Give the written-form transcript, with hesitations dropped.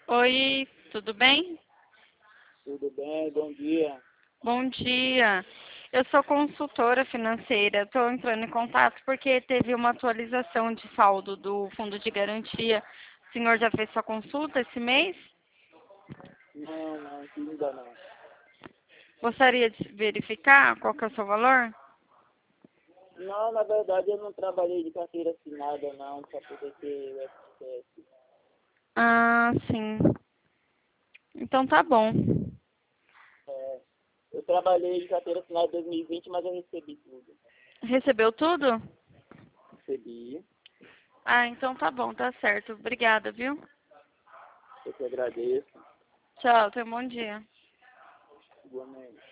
Oi, tudo bem? Tudo bem? Bom dia. Bom dia. Eu sou consultora financeira. Estou entrando em contato porque teve uma atualização de saldo do fundo de garantia. O senhor já fez sua consulta esse mês? Não, ainda não. Gostaria de verificar qual que é o seu valor? Não, na verdade eu não trabalhei de carteira assinada não, para poder ter o FGTS. Ah, sim. Então tá bom. É, eu trabalhei de carteira assinada em 2020, mas eu recebi tudo. Recebeu tudo? Recebi, Ah, então tá bom, tá certo. Obrigada, viu? eu te agradeço. Tchau, tenha um bom dia. Igualmente.